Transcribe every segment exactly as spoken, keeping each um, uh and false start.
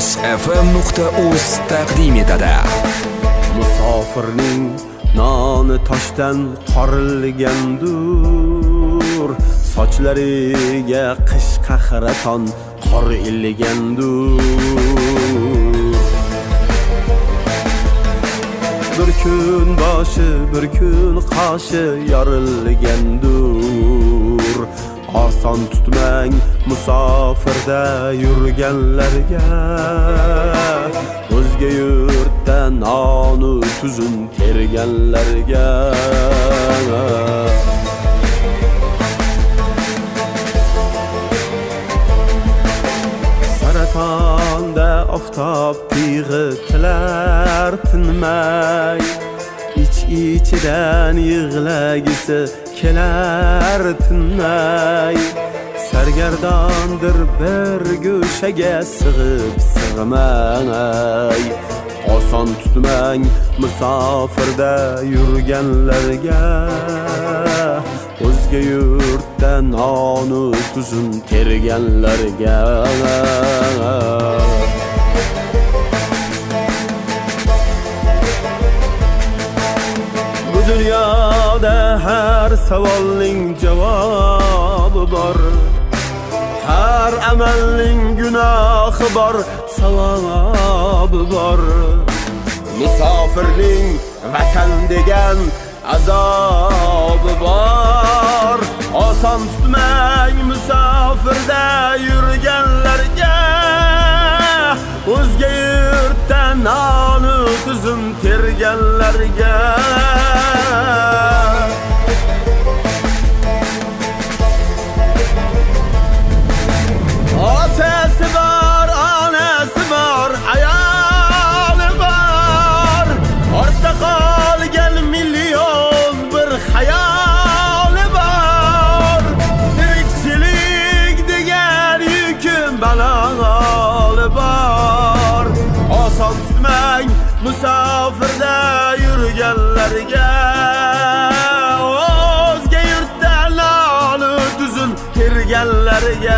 f m nuqta uz taqdim etadi. Musofirning noni toshdan qorilgandur, sochlariga qish qahraton qor ilgandur. Bir kun boshi, bir kun qoshi yorilgandur. Oson tutmang musofirda yurganlarga, o'zga yurtda nonu tuzun terganlarga. Saratonda oftob tig'i tilar tinmay, ich-ichidan yig'lagisi kelar tinmay. Sargardondir bir go'shaga sig'ib sig'may. Oson tutmang musofirda yurganlarga, o'zga yurtda nonu tuzun terganlarga. Bu dunyoda har savolning javobi bor, har amalning gunohi bor, savobi bor. Musofirning vatan degan azobi bor. Oson tutmang musofirda yurganlarga, o'zga yurtda nonu tuzun terganlarga. Otasi bor, onasi bor, ayoli bor. Ortda qolgan million bir xayoli bor. Tirikchilik degan yukim balog'i bor. Oson tutmang musofirda yurganlarga, o'zga yurtda nonu tuzun terganlarga.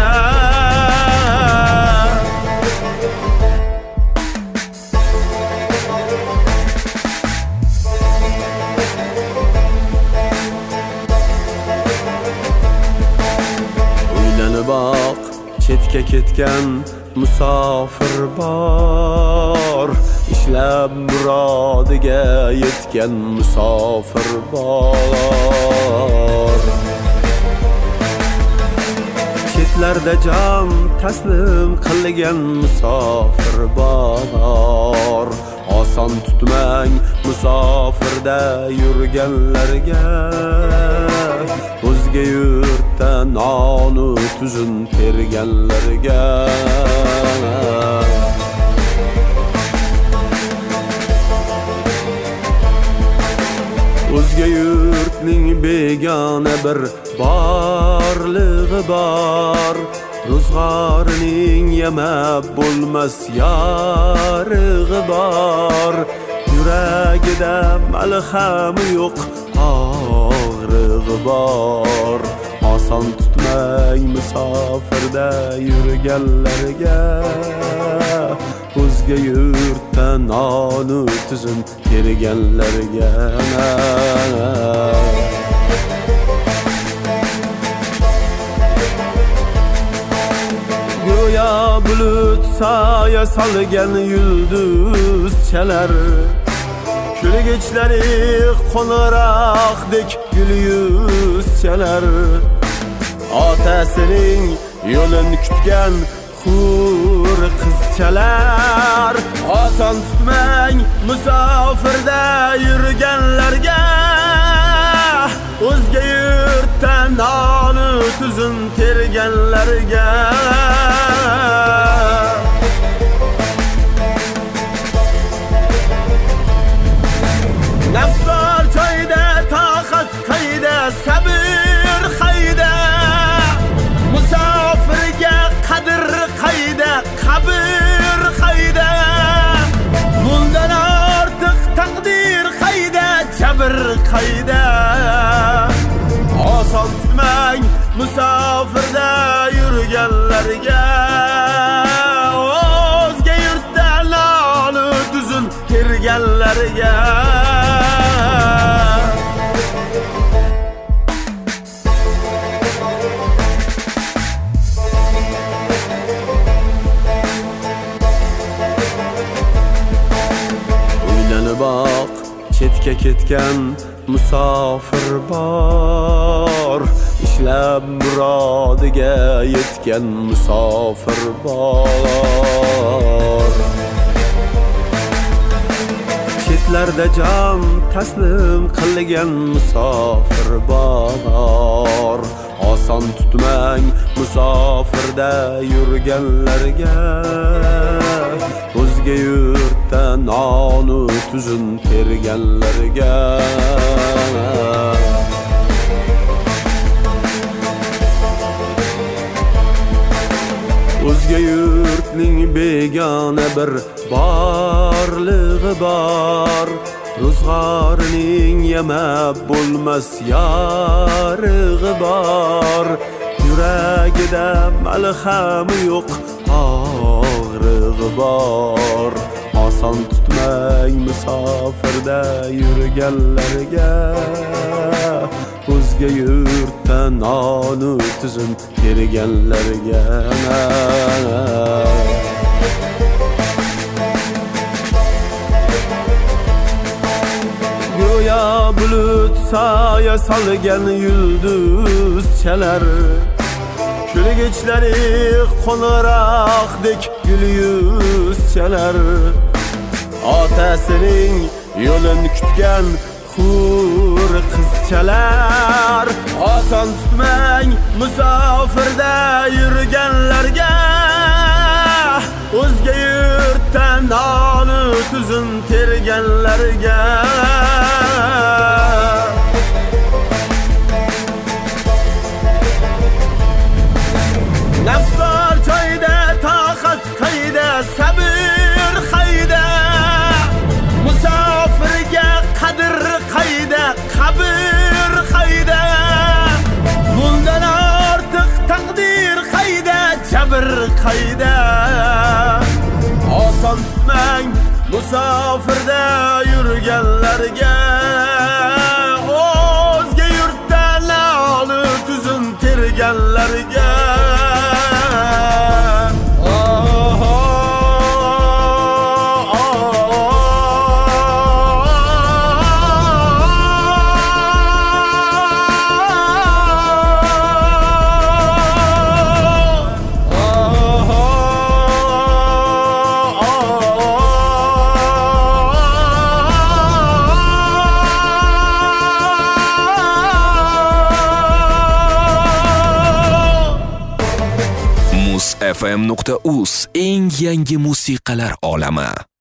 Bak, chetga ketgan musofir bor, ishlab murodiga yetgan musofir bor. Chetlarda jon taslim qilgan musofir bor. Oson tutmang musofirda yurganlarga, o'zga yurtda nonu tuzun terganlarga. O'zga yurtning begona bir borlig'i bor, ro'zg'orining yemab bo'lmas yorig'i bor. Yuragida malhami yo'q, og'rig'i bor. Oson tutmang musofirda yurganlarga, o'zga yurtda nonu tuzun terganlarga. Go'yo bulut soya solgan yulduzchalar, kulgichlari qo'ng'iroqdek gul yuzchalar. Otasining yo'lin kutgan hur qizchalar. Oson tutmang musofirda yurganlarga, o'zga yurtda nonu tuzun terganlarga. Nafs bor joyda toqat qayda, sabr qayda. Musofirga qadr qayda, qabr qayda. Bundan ortiq taqdir qayda, jabr qayda. Oson tutmang musofirda yurganlarga, o'zga yurt chetga ketgan musofir bor, ishlab murodiga yetgan musofir bor. Chetlarda jon taslim qilgan musofir bor. Oson tutmang musofirda yurganlarga, o'zga yurtda nonu tuzun terganlarga. O'zga yurtning begona bir borlig'i bor, ro'zg'orining yemab bo'lmas yorig'i bor. Yuragida malhami yo'q og'rig'i bor. Oson tutmang musofirda yurganlarga, o'zga yurtda nonu tuzun terganlarga. Go'yo bulut soya solgan yulduzchalar, kulgichlari qo'ng'iroqdek gul yuzchalar. Otasining yo'lini kutgan hur qizchalar. Oson tutmang musofirda yurganlarga, o'zga yurtda nonu tuzun terganlarga. Nafs bor joyda toqat qayda, sabr qayda. Musofirga qadr qayda, qabr qayda. Bundan ortiq taqdir qayda, jabr qayda. Oson tutmang musofirda yurganlarga, o'zga yurtda nolu tuzun terganlarga. muz f m nuqta uz eng yangi musiqalar olami.